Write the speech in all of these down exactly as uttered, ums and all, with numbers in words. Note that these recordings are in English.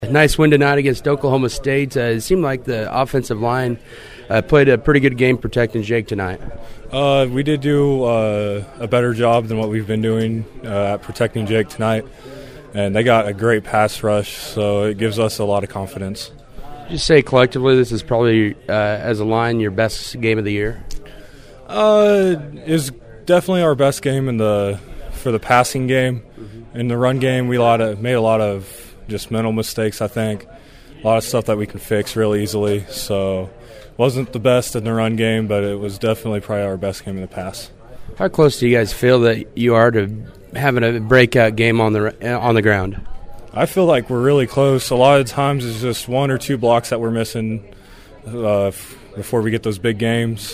Nice win tonight against Oklahoma State. Uh, it seemed like the offensive line uh, played a pretty good game protecting Jake tonight. Uh, we did do uh, a better job than what we've been doing uh, at protecting Jake tonight, and they got a great pass rush, so it gives us a lot of confidence. Just say collectively this is probably, uh, as a line, your best game of the year? Uh, it's definitely our best game in the for the passing game. Mm-hmm. In the run game, we lot of, made a lot of just mental mistakes, I think. A lot of stuff that we can fix real easily. So wasn't the best in the run game, but it was definitely probably our best game in the pass. How close do you guys feel that you are to having a breakout game on the on the ground? I feel like we're really close. A lot of times it's just one or two blocks that we're missing uh, f- before we get those big games.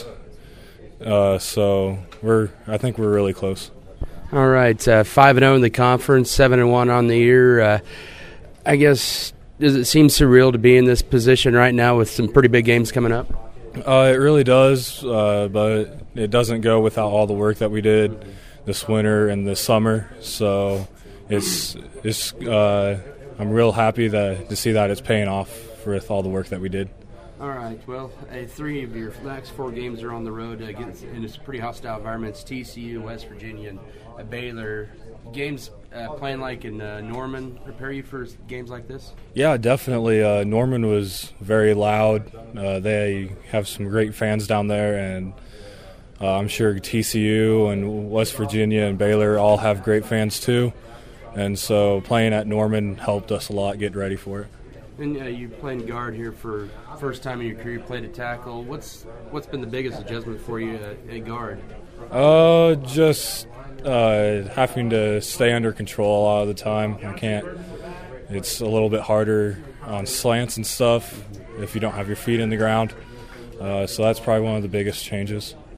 Uh, so we're I think we're really close. All right, uh, five and zero in the conference, seven and one on the year. Uh, I guess, does it seem surreal to be in this position right now with some pretty big games coming up? Uh, it really does, uh, but it doesn't go without all the work that we did this winter and this summer. So it's it's uh, I'm real happy that, to see that it's paying off with all the work that we did. All right. Well, uh, three of your next four games are on the road against in it's pretty hostile environments: T C U, West Virginia, and uh, Baylor. Games uh, playing like in uh, Norman prepare you for games like this? Yeah, definitely. Uh, Norman was very loud. Uh, they have some great fans down there, and uh, I'm sure T C U and West Virginia and Baylor all have great fans too. And so playing at Norman helped us a lot get ready for it. And uh, you playing guard here for first time in your career. You played a tackle. What's what's been the biggest adjustment for you at, at guard? Uh, just uh, having to stay under control a lot of the time. I can't. It's a little bit harder on slants and stuff if you don't have your feet in the ground. Uh, so that's probably one of the biggest changes.